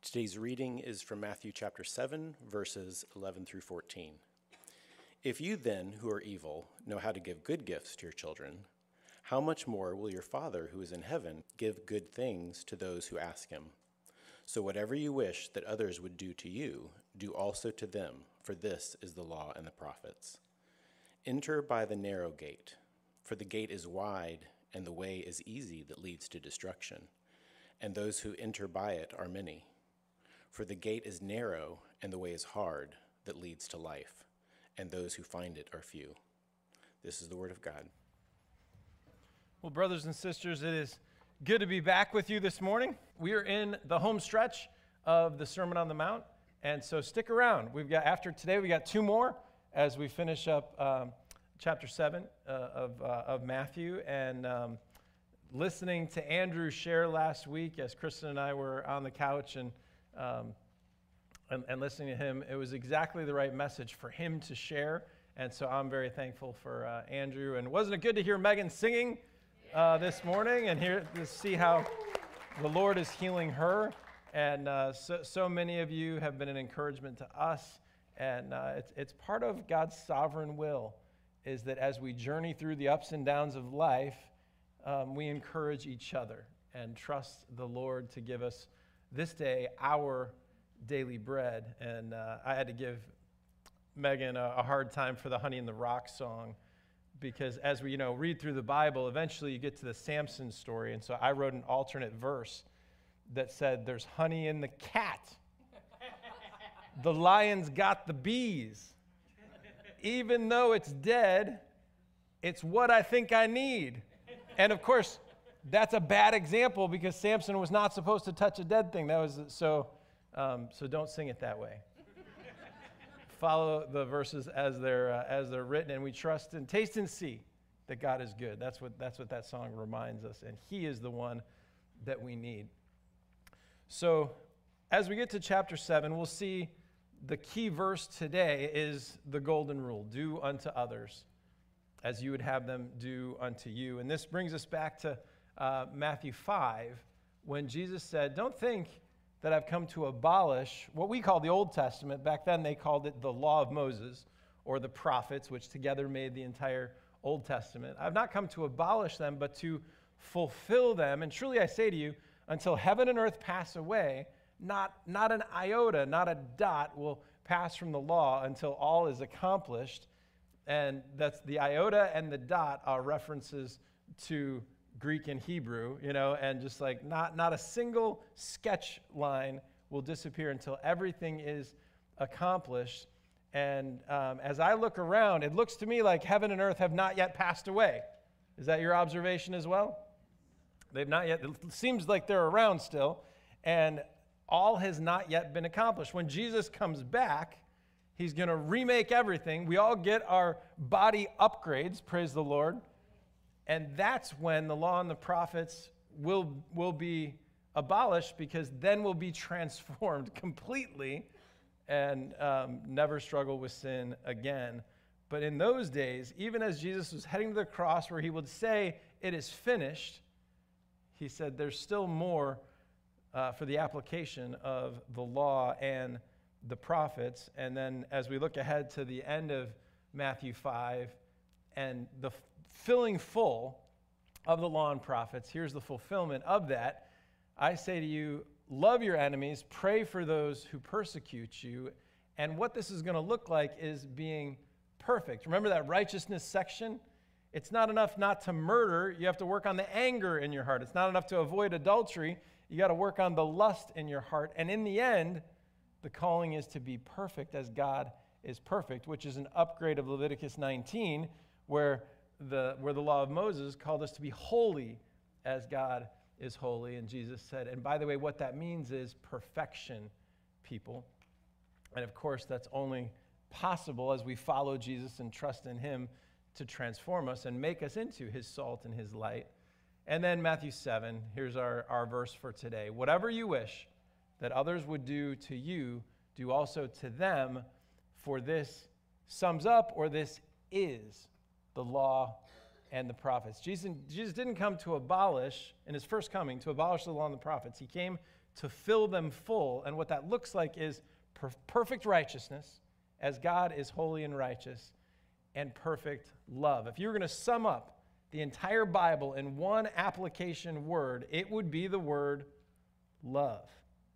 Today's reading is from Matthew chapter 7, verses 11 through 14. If you then, who are evil, know how to give good gifts to your children, how much more will your Father who is in heaven give good things to those who ask him? So whatever you wish that others would do to you, do also to them, for this is the law and the prophets. Enter by the narrow gate, for the gate is wide and the way is easy that leads to destruction, and those who enter by it are many. For the gate is narrow and the way is hard that leads to life, and those who find it are few. This is the word of God. Well, brothers and sisters, it is good to be back with you this morning. We are in the home stretch of the Sermon on the Mount, and so stick around. After today, we got two more as we finish up chapter 7 of Matthew, and listening to Andrew share last week as Kristen and I were on the couch and listening to him, it was exactly the right message for him to share, and so I'm very thankful for Andrew. And wasn't it good to hear Megan singing this morning and to see how the Lord is healing her? And so many of you have been an encouragement to us, and it's part of God's sovereign will, is that as we journey through the ups and downs of life, we encourage each other and trust the Lord to give us this day our daily bread. And I had to give Megan a hard time for the Honey in the Rock song, because as we read through the Bible, eventually you get to the Samson story. And so I wrote an alternate verse that said, there's honey in the cat. The lion's got the bees. Even though it's dead, it's what I think I need. And of course, that's a bad example because Samson was not supposed to touch a dead thing. That was so don't sing it that way. Follow the verses as they're written, and we trust and taste and see that God is good. That's what that song reminds us, and He is the one that we need. So, as we get to chapter 7, we'll see the key verse today is the golden rule: do unto others as you would have them do unto you. And this brings us back to Matthew 5, when Jesus said, "Don't think that I've come to abolish what we call the Old Testament." Back then they called it the law of Moses, or the prophets, which together made the entire Old Testament. "I've not come to abolish them, but to fulfill them. And truly I say to you, until heaven and earth pass away, not an iota, not a dot will pass from the law until all is accomplished." And that's the iota and the dot are references to Greek and Hebrew, and just like not a single sketch line will disappear until everything is accomplished. And as I look around, it looks to me like heaven and earth have not yet passed away. Is that your observation as well? They've not yet. It seems like they're around still, and all has not yet been accomplished. When Jesus comes back, He's going to remake everything. We all get our body upgrades, praise the Lord. And that's when the law and the prophets will be abolished, because then we'll be transformed completely and never struggle with sin again. But in those days, even as Jesus was heading to the cross where He would say, "It is finished," He said there's still more for the application of the law and the prophets. And then as we look ahead to the end of Matthew 5 and the filling full of the law and prophets, here's the fulfillment of that. "I say to you, love your enemies, pray for those who persecute you." And what this is going to look like is being perfect. Remember that righteousness section? It's not enough not to murder. You have to work on the anger in your heart. It's not enough to avoid adultery. You got to work on the lust in your heart. And in the end, the calling is to be perfect as God is perfect, which is an upgrade of Leviticus 19, where the law of Moses called us to be holy as God is holy. And Jesus said, and by the way, what that means is perfection, people. And of course, that's only possible as we follow Jesus and trust in Him to transform us and make us into His salt and His light. And then Matthew 7, here's our verse for today. "Whatever you wish that others would do to you, do also to them, for this sums up," or this is, "the law and the prophets." Jesus didn't come to abolish, in His first coming, to abolish the law and the prophets. He came to fill them full. And what that looks like is perfect righteousness, as God is holy and righteous, and perfect love. If you were going to sum up the entire Bible in one application word, it would be the word love,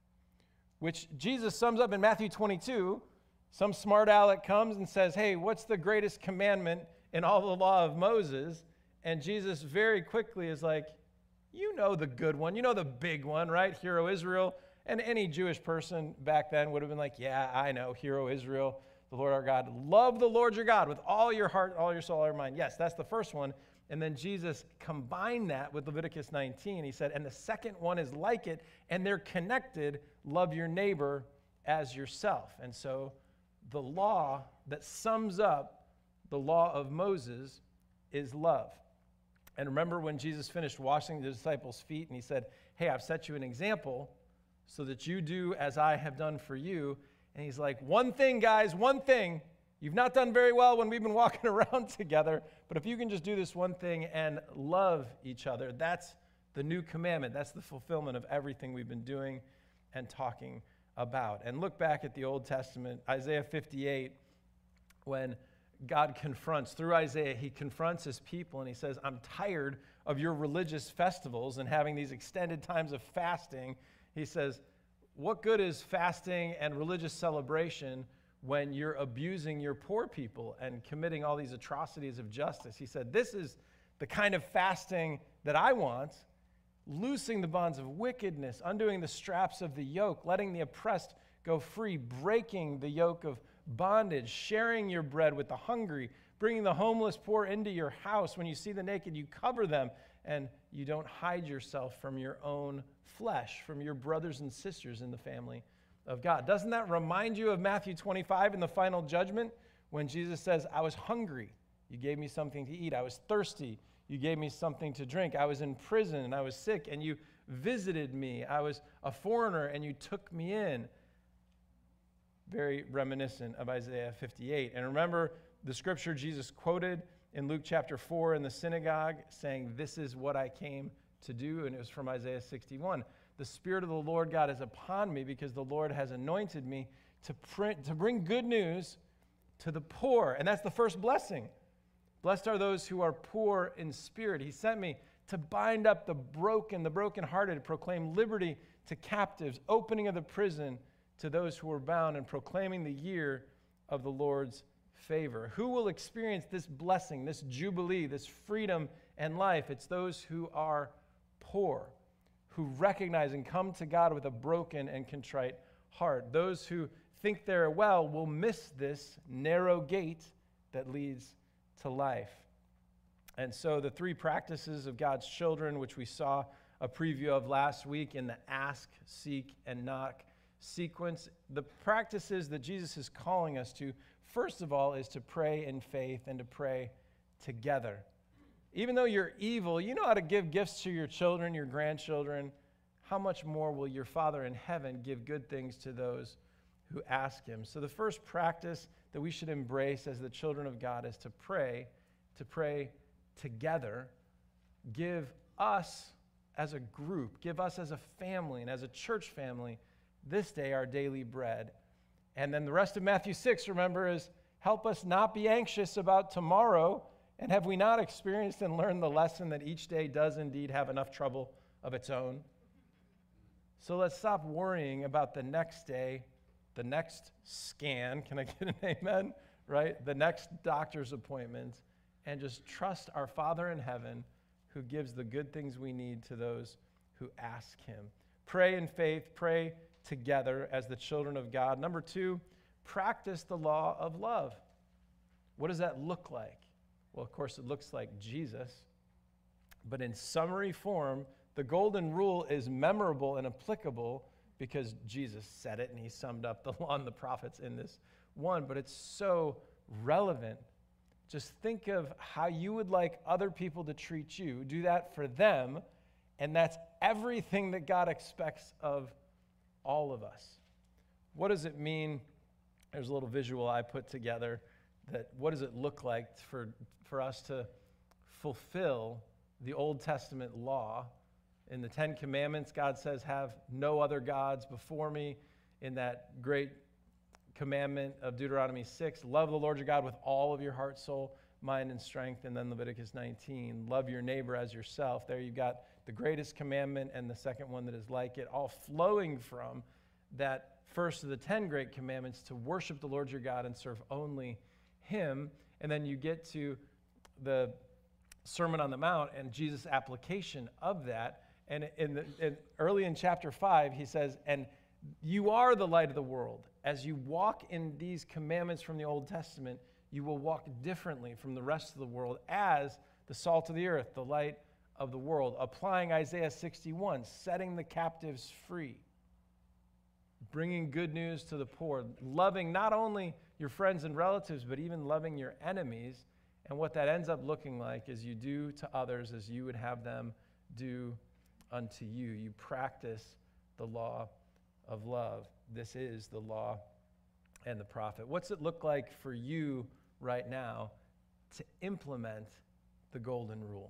which Jesus sums up in Matthew 22. Some smart aleck comes and says, hey, what's the greatest commandment in all the law of Moses? And Jesus very quickly is like, you know the good one. You know the big one, right? Hear, O Israel. And any Jewish person back then would have been like, yeah, I know. Hear, O Israel, the Lord our God. Love the Lord your God with all your heart, all your soul, all your mind. Yes, that's the first one. And then Jesus combined that with Leviticus 19. He said, and the second one is like it, and they're connected. Love your neighbor as yourself. And so the law that sums up the law of Moses is love. And remember when Jesus finished washing the disciples' feet and he said, hey, I've set you an example so that you do as I have done for you. And he's like, one thing, guys, one thing. You've not done very well when we've been walking around together, but if you can just do this one thing and love each other, that's the new commandment. That's the fulfillment of everything we've been doing and talking about. And look back at the Old Testament, Isaiah 58, when God confronts, through Isaiah, he confronts his people and he says, I'm tired of your religious festivals and having these extended times of fasting. He says, what good is fasting and religious celebration when you're abusing your poor people and committing all these atrocities of justice? He said, this is the kind of fasting that I want, loosing the bonds of wickedness, undoing the straps of the yoke, letting the oppressed go free, breaking the yoke of bondage, sharing your bread with the hungry, bringing the homeless poor into your house. When you see the naked, you cover them, and you don't hide yourself from your own flesh, from your brothers and sisters in the family of God. Doesn't that remind you of Matthew 25 in the final judgment when Jesus says, I was hungry, you gave me something to eat. I was thirsty, you gave me something to drink. I was in prison and I was sick and you visited me. I was a foreigner and you took me in. Very reminiscent of Isaiah 58. And remember the scripture Jesus quoted in Luke chapter 4 in the synagogue saying, this is what I came to do. And it was from Isaiah 61. The Spirit of the Lord God is upon me because the Lord has anointed me to bring good news to the poor. And that's the first blessing. Blessed are those who are poor in spirit. He sent me to bind up the brokenhearted, to proclaim liberty to captives, opening of the prison to those who are bound, and proclaiming the year of the Lord's favor. Who will experience this blessing, this jubilee, this freedom and life? It's those who are poor, who recognize and come to God with a broken and contrite heart. Those who think they're well will miss this narrow gate that leads to life. And so the three practices of God's children, which we saw a preview of last week in the ask, seek, and knock sequence, the practices that Jesus is calling us to, first of all, is to pray in faith and to pray together. Even though you're evil, you know how to give gifts to your children, your grandchildren. How much more will your Father in heaven give good things to those who ask him? So the first practice that we should embrace as the children of God is to pray together. Give us as a group, give us as a family and as a church family this day our daily bread. And then the rest of Matthew 6, remember, is help us not be anxious about tomorrow. And have we not experienced and learned the lesson that each day does indeed have enough trouble of its own? So let's stop worrying about the next day, the next scan, can I get an amen? Right? The next doctor's appointment, and just trust our Father in heaven who gives the good things we need to those who ask him. Pray in faith, pray together as the children of God. Number 2, practice the law of love. What does that look like? Well, of course, it looks like Jesus. But in summary form, the golden rule is memorable and applicable because Jesus said it and he summed up the law and the prophets in this one. But it's so relevant. Just think of how you would like other people to treat you. Do that for them. And that's everything that God expects of all of us. What does it mean? There's a little visual I put together that what does it look like for us to fulfill the Old Testament law In the Ten Commandments, God says, have no other gods before me. In that great commandment of Deuteronomy 6, love the Lord your God with all of your heart, soul, mind, and strength. And then Leviticus 19, love your neighbor as yourself. There you've got the greatest commandment and the second one that is like it, all flowing from that first of the 10 great commandments to worship the Lord your God and serve only him. And then you get to the Sermon on the Mount and Jesus' application of that. And early in chapter 5, he says, and you are the light of the world. As you walk in these commandments from the Old Testament, you will walk differently from the rest of the world as the salt of the earth, the light of the world. Applying Isaiah 61, setting the captives free, bringing good news to the poor, loving not only your friends and relatives, but even loving your enemies. And what that ends up looking like is you do to others as you would have them do unto you. You practice the law of love. This is the law and the prophet. What's it look like for you right now to implement the golden rule?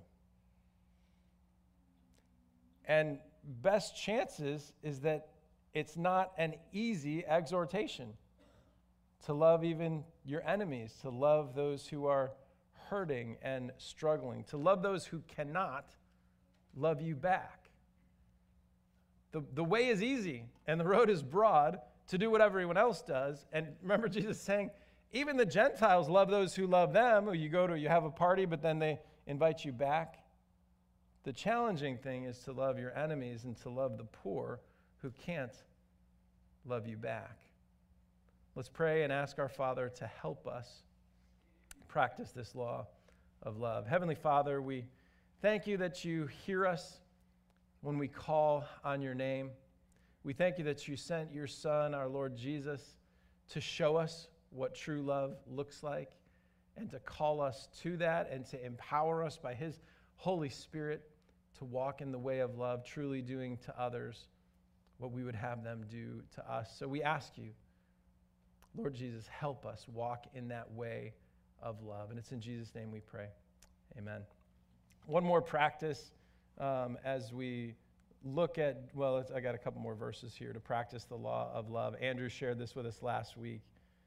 And best chances is that it's not an easy exhortation to love even your enemies, to love those who are hurting and struggling, to love those who cannot love you back. The way is easy and the road is broad to do what everyone else does. And remember Jesus saying, even the Gentiles love those who love them. Or you go to, you have a party, but then they invite you back. The challenging thing is to love your enemies and to love the poor who can't love you back. Let's pray and ask our Father to help us practice this law of love. Heavenly Father, we thank you that you hear us when we call on your name. We thank you that you sent your Son, our Lord Jesus, to show us what true love looks like and to call us to that and to empower us by his Holy Spirit to walk in the way of love, truly doing to others what we would have them do to us. So we ask you, Lord Jesus, help us walk in that way of love. And it's in Jesus' name we pray. Amen. One more practice as we look at, I got a couple more verses here to practice the law of love. Andrew shared this with us last week.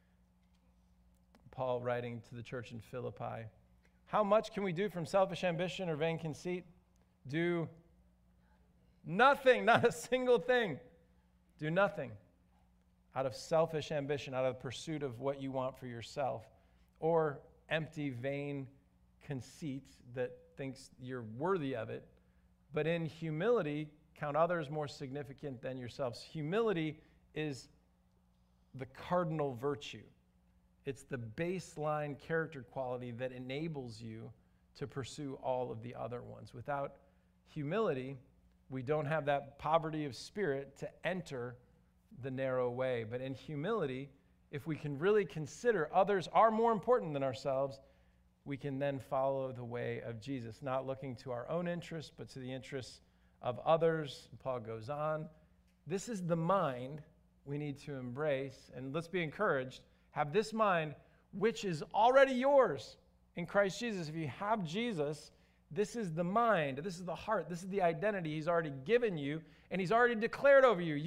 Paul writing to the church in Philippi. How much can we do from selfish ambition or vain conceit? Do nothing, not a single thing. Do nothing out of selfish ambition, out of the pursuit of what you want for yourself, or empty, vain conceit that thinks you're worthy of it, but in humility, count others more significant than yourselves. Humility is the cardinal virtue. It's the baseline character quality that enables you to pursue all of the other ones. Without humility, we don't have that poverty of spirit to enter the narrow way. But in humility, if we can really consider others are more important than ourselves, we can then follow the way of Jesus, not looking to our own interests, but to the interests of others. Paul goes on. This is the mind we need to embrace, and let's be encouraged. Have this mind, which is already yours in Christ Jesus. If you have Jesus, this is the mind, this is the heart, this is the identity he's already given you, and he's already declared over you.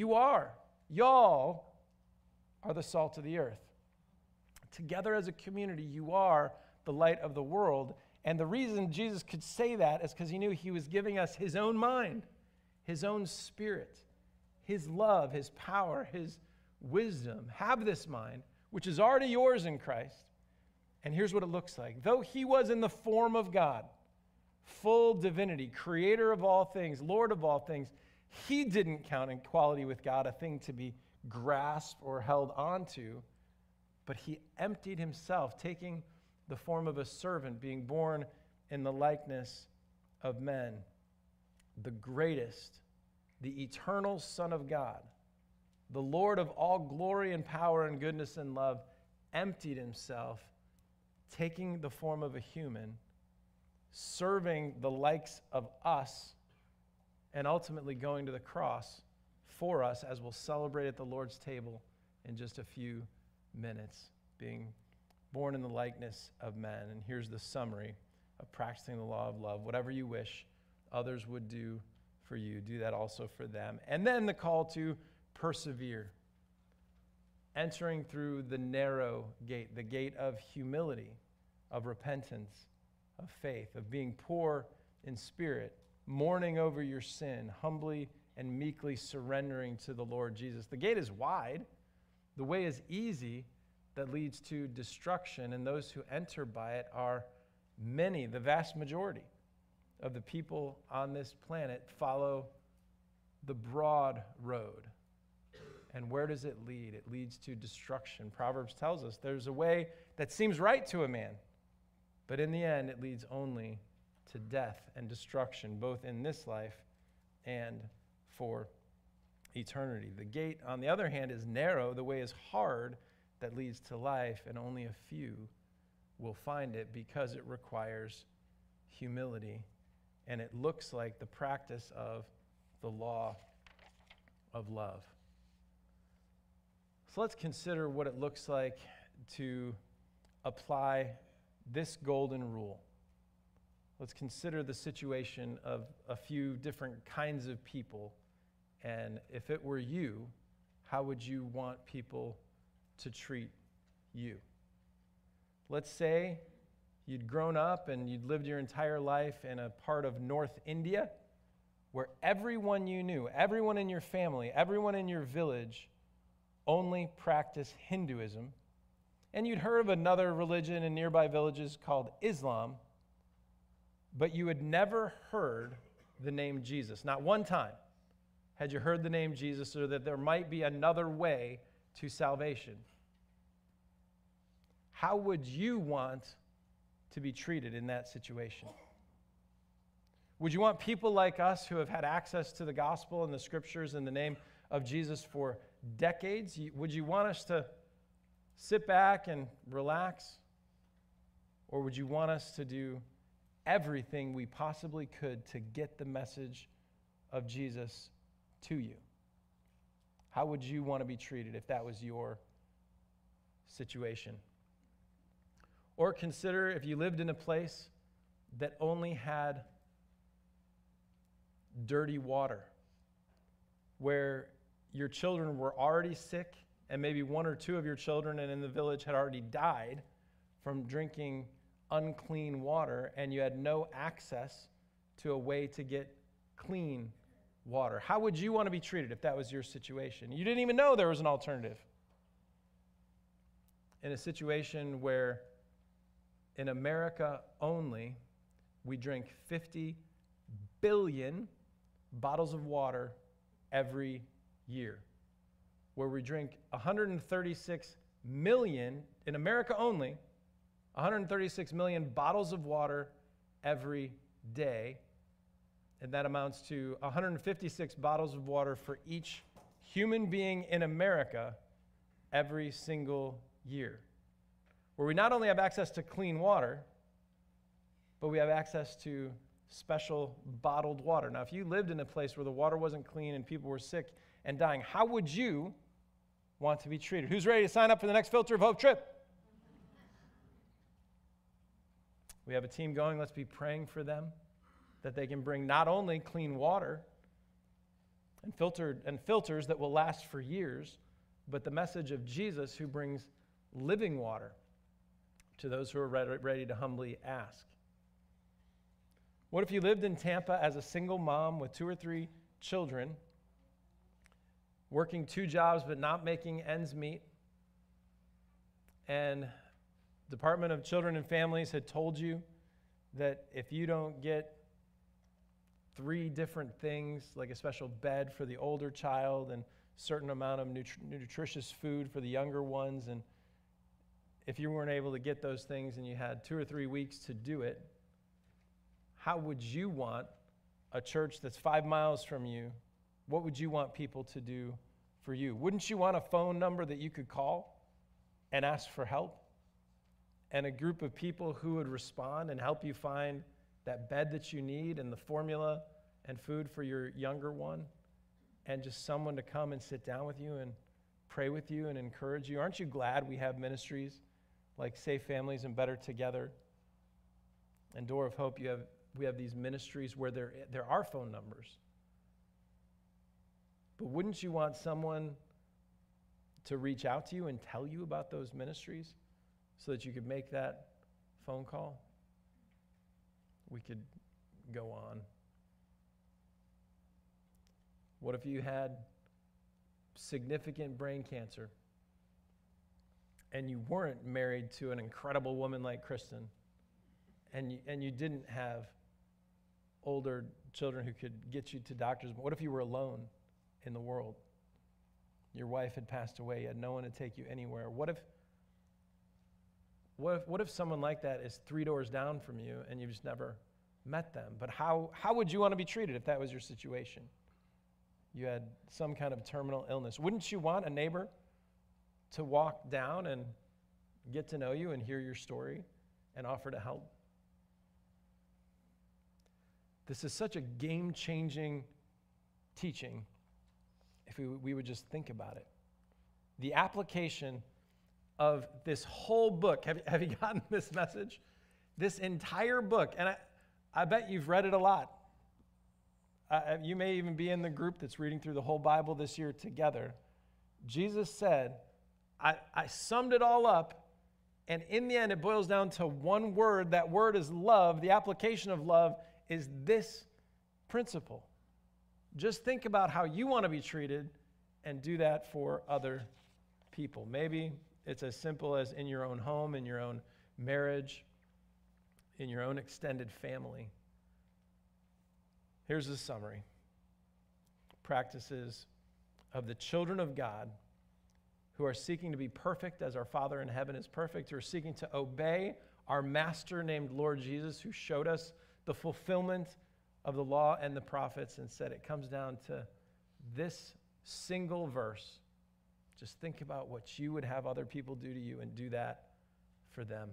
Y'all are the salt of the earth. Together as a community, you are the light of the world. And the reason Jesus could say that is because he knew he was giving us his own mind, his own spirit, his love, his power, his wisdom. Have this mind, which is already yours in Christ. And here's what it looks like. Though he was in the form of God, full divinity, creator of all things, Lord of all things, he didn't count equality with God a thing to be grasped or held onto, but he emptied himself, taking the form of a servant, being born in the likeness of men. The greatest, the eternal Son of God, the Lord of all glory and power and goodness and love, emptied himself, taking the form of a human, serving the likes of us, and ultimately going to the cross for us, as we'll celebrate at the Lord's table in just a few minutes, being born in the likeness of men. And here's the summary of practicing the law of love. Whatever you wish others would do for you, do that also for them. And then the call to persevere, entering through the narrow gate, the gate of humility, of repentance, of faith, of being poor in spirit, mourning over your sin, humbly and meekly surrendering to the Lord Jesus. The gate is wide, the way is easy that leads to destruction, and those who enter by it are many. The vast majority of the people on this planet follow the broad road. And where does it lead? It leads to destruction. Proverbs tells us there's a way that seems right to a man, but in the end, it leads only to death and destruction, both in this life and for eternity. The gate, on the other hand, is narrow. The way is hard that leads to life, and only a few will find it because it requires humility, and it looks like the practice of the law of love. So let's consider what it looks like to apply this golden rule. Let's consider the situation of a few different kinds of people, and if it were you, how would you want people to treat you? Let's say you'd grown up and you'd lived your entire life in a part of North India where everyone you knew, everyone in your family, everyone in your village only practiced Hinduism, and you'd heard of another religion in nearby villages called Islam, but you had never heard the name Jesus. Not one time had you heard the name Jesus, or that there might be another way to salvation. How would you want to be treated in that situation? Would you want people like us who have had access to the gospel and the scriptures in the name of Jesus for decades? Would you want us to sit back and relax? Or would you want us to do everything we possibly could to get the message of Jesus to you? How would you want to be treated if that was your situation? Or consider if you lived in a place that only had dirty water, where your children were already sick, and maybe one or two of your children in the village had already died from drinking unclean water, and you had no access to a way to get clean water. How would you want to be treated if that was your situation? You didn't even know there was an alternative. In a situation where in America only, we drink 50 billion bottles of water every year, where we drink 136 million, in America only, 136 million bottles of water every day, and that amounts to 156 bottles of water for each human being in America every single year, where we not only have access to clean water, but we have access to special bottled water. Now, if you lived in a place where the water wasn't clean and people were sick and dying, how would you want to be treated? Who's ready to sign up for the next Filter of Hope trip? We have a team going. Let's be praying for them that they can bring not only clean water and filters that will last for years, but the message of Jesus, who brings living water to those who are ready to humbly ask. What if you lived in Tampa as a single mom with 2 or 3 children, working 2 jobs but not making ends meet, and Department of Children and Families had told you that if you don't get 3 different things, like a special bed for the older child and certain amount of nutritious food for the younger ones, and if you weren't able to get those things and you had 2 or 3 weeks to do it, how would you want a church that's 5 miles from you? What would you want people to do for you? Wouldn't you want a phone number that you could call and ask for help? And a group of people who would respond and help you find that bed that you need and the formula and food for your younger one, and just someone to come and sit down with you and pray with you and encourage you? Aren't you glad we have ministries like Safe Families and Better Together and Door of Hope? We have these ministries where there are phone numbers But wouldn't you want someone to reach out to you and tell you about those ministries so that you could make that phone call? We could go on. What if you had significant brain cancer and you weren't married to an incredible woman like Kristen, and you didn't have older children who could get you to doctors? What if you were alone in the world? Your wife had passed away, you had no one to take you anywhere. What if someone like that is 3 doors down from you and you've just never met them? But how would you want to be treated if that was your situation? You had some kind of terminal illness. Wouldn't you want a neighbor to walk down and get to know you and hear your story and offer to help? This is such a game-changing teaching if we would just think about it. The application of this whole book. Have you gotten this message? This entire book, and I bet you've read it a lot. You may even be in the group that's reading through the whole Bible this year together. Jesus said, I summed it all up, and in the end it boils down to one word. That word is love. The application of love is this principle. Just think about how you want to be treated and do that for other people. Maybe it's as simple as in your own home, in your own marriage, in your own extended family. Here's the summary. Practices of the children of God who are seeking to be perfect as our Father in heaven is perfect, who are seeking to obey our Master named Lord Jesus, who showed us the fulfillment of the law and the prophets and said it comes down to this single verse. Just think about what you would have other people do to you and do that for them.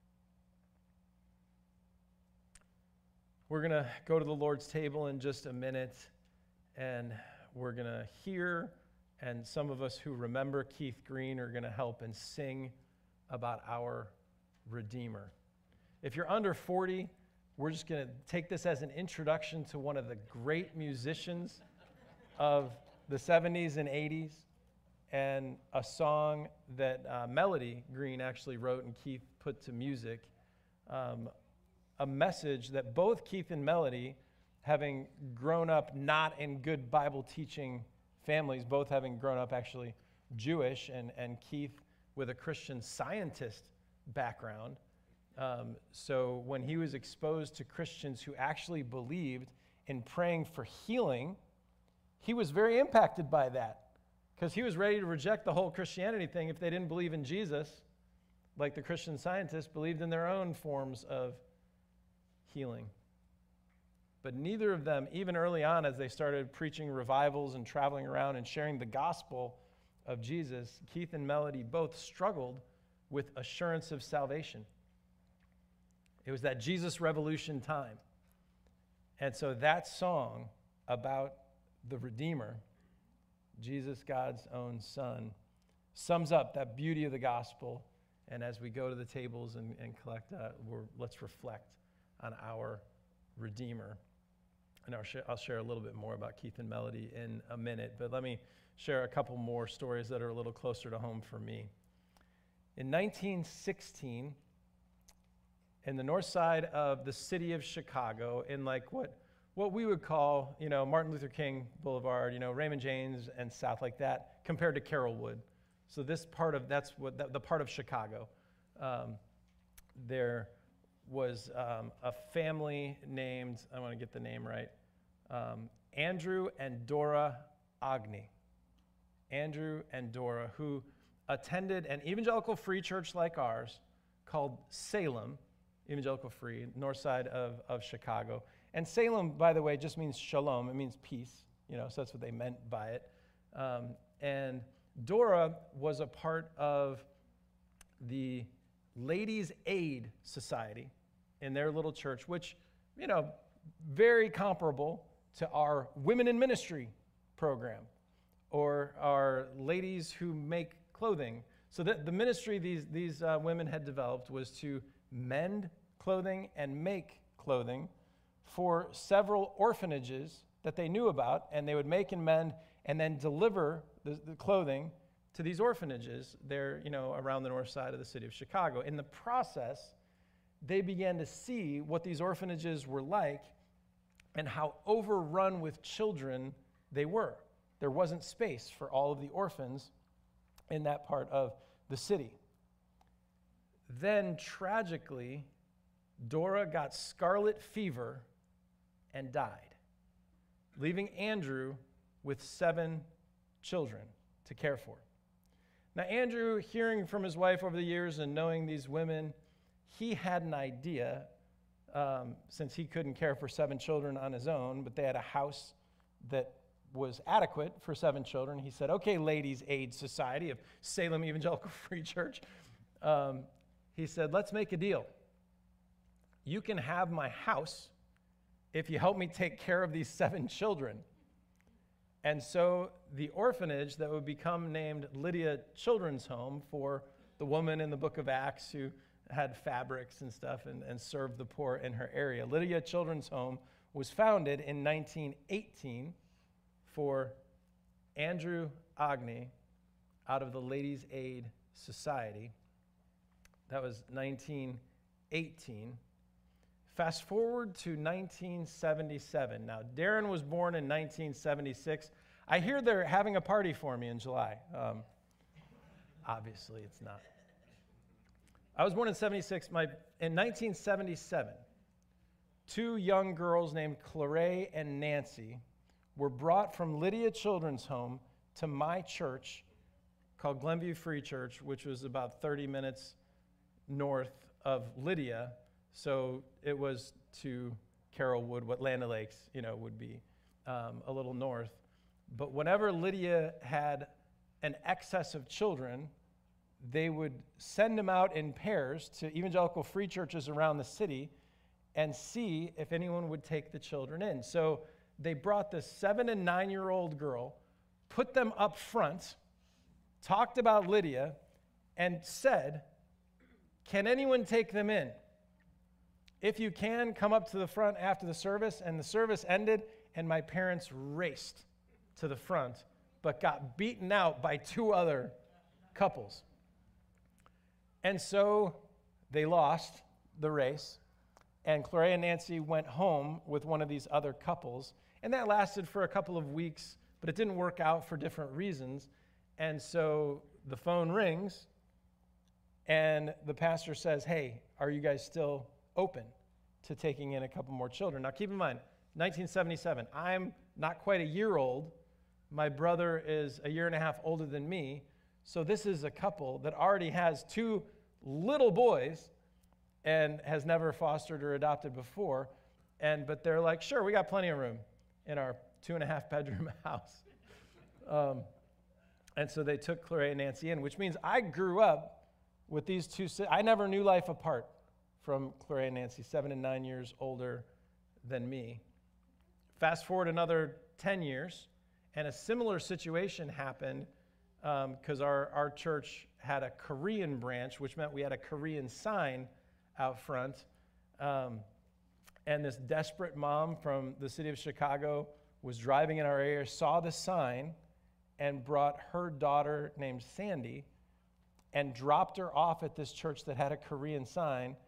We're going to go to the Lord's table in just a minute, and we're going to hear, and some of us who remember Keith Green are going to help and sing about our Redeemer. If you're under 40, we're just going to take this as an introduction to one of the great musicians of the 70s and 80s, and a song that Melody Green actually wrote and Keith put to music. A message that both Keith and Melody, having grown up not in good Bible teaching families, both having grown up actually Jewish, and Keith with a Christian Scientist background. So when he was exposed to Christians who actually believed in praying for healing, he was very impacted by that, because he was ready to reject the whole Christianity thing if they didn't believe in Jesus, like the Christian Scientists believed in their own forms of healing. But neither of them, even early on as they started preaching revivals and traveling around and sharing the gospel of Jesus, Keith and Melody both struggled with assurance of salvation. It was that Jesus Revolution time. And so that song about the Redeemer, Jesus, God's own Son, sums up that beauty of the gospel. And as we go to the tables and collect, let's reflect on our Redeemer. And I'll share a little bit more about Keith and Melody in a minute, but let me share a couple more stories that are a little closer to home for me. In 1916, in the north side of the city of Chicago, in like what we would call, Martin Luther King Boulevard, Raymond James and south like that, compared to Carrollwood. So the part of Chicago. There was a family named, I want to get the name right, Andrew and Dora Agnew. Andrew and Dora, who attended an evangelical free church like ours called Salem, Evangelical Free, north side of Chicago. And Salem, by the way, just means shalom. It means peace, so that's what they meant by it. And Dora was a part of the Ladies' Aid Society in their little church, which, very comparable to our Women in Ministry program or our Ladies Who Make Clothing. So the ministry these women had developed was to mend clothing and make clothing for several orphanages that they knew about, and they would make and mend and then deliver the clothing to these orphanages there, around the north side of the city of Chicago. In the process, they began to see what these orphanages were like and how overrun with children they were. There wasn't space for all of the orphans in that part of the city. Then, tragically, Dora got scarlet fever and died, leaving Andrew with 7 children to care for. Now, Andrew, hearing from his wife over the years and knowing these women, he had an idea, since he couldn't care for 7 children on his own, but they had a house that was adequate for 7 children. He said, okay, Ladies Aid Society of Salem Evangelical Free Church. He said, let's make a deal. You can have my house if you help me take care of these 7 children. And so the orphanage that would become named Lydia Children's Home, for the woman in the book of Acts who had fabrics and stuff and served the poor in her area. Lydia Children's Home was founded in 1918 for Andrew Ogney out of the Ladies Aid Society. That was 1918. Fast forward to 1977. Now, Darren was born in 1976. I hear they're having a party for me in July. Obviously, it's not. I was born in 76. In 1977, 2 young girls named Clare and Nancy were brought from Lydia Children's Home to my church called Glenview Free Church, which was about 30 minutes north of Lydia. So it was to Carrollwood, what Land O'Lakes, would be a little north. But whenever Lydia had an excess of children, they would send them out in pairs to evangelical free churches around the city and see if anyone would take the children in. So they brought this 7 and 9-year-old girl, put them up front, talked about Lydia, and said, can anyone take them in? If you can, come up to the front after the service. And the service ended, and my parents raced to the front, but got beaten out by 2 other couples. And so they lost the race, and Clare and Nancy went home with one of these other couples, and that lasted for a couple of weeks, but it didn't work out for different reasons. And so the phone rings, and the pastor says, hey, are you guys still open to taking in a couple more children? Now, keep in mind, 1977, I'm not quite a year old. My brother is a year and a half older than me. So this is a couple that already has 2 little boys and has never fostered or adopted before. But they're like, sure, we got plenty of room in our 2.5 bedroom house. And so they took Clare and Nancy in, which means I grew up with these 2. I never knew life apart from Clare and Nancy, 7 and 9 years older than me. Fast forward another 10 years, and a similar situation happened because our church had a Korean branch, which meant we had a Korean sign out front. And this desperate mom from the city of Chicago was driving in our area, saw the sign, and brought her daughter named Sandy and dropped her off at this church that had a Korean sign.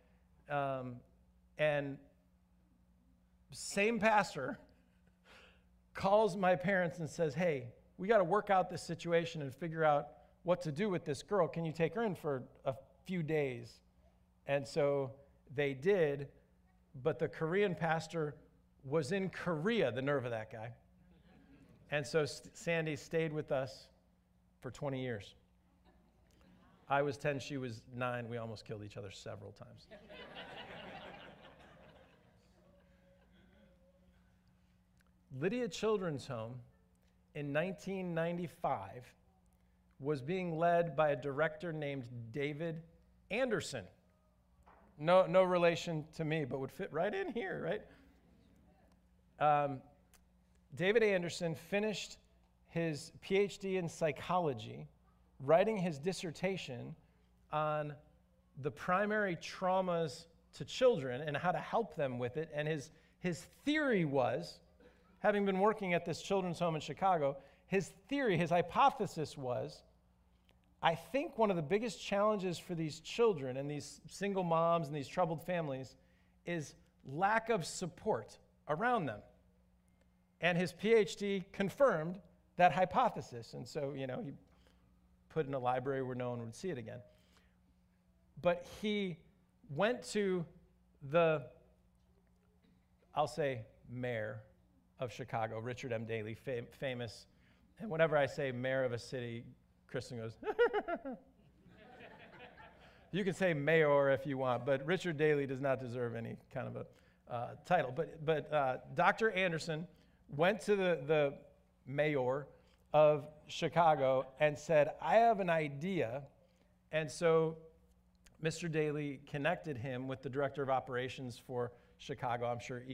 And same pastor calls my parents and says, hey, we got to work out this situation and figure out what to do with this girl. Can you take her in for a few days? And so they did, but the Korean pastor was in Korea, the nerve of that guy. And so Sandy stayed with us for 20 years. I was 10, she was 9. We almost killed each other several times. Lydia Children's Home in 1995 was being led by a director named David Anderson. No relation to me, but would fit right in here, right? David Anderson finished his PhD in psychology, writing his dissertation on the primary traumas to children and how to help them with it. And his theory was, having been working at this children's home in Chicago, his theory, his hypothesis was, I think one of the biggest challenges for these children and these single moms and these troubled families is lack of support around them. And his PhD confirmed that hypothesis. And so, he put it in a library where no one would see it again. But he went to the, I'll say, mayor of Chicago, Richard M. Daley, famous. And whenever I say mayor of a city, Kristen goes, You can say mayor if you want, but Richard Daley does not deserve any kind of a title. But Dr. Anderson went to the mayor of Chicago and said, I have an idea. And so Mr. Daley connected him with the director of operations for Chicago. I'm sure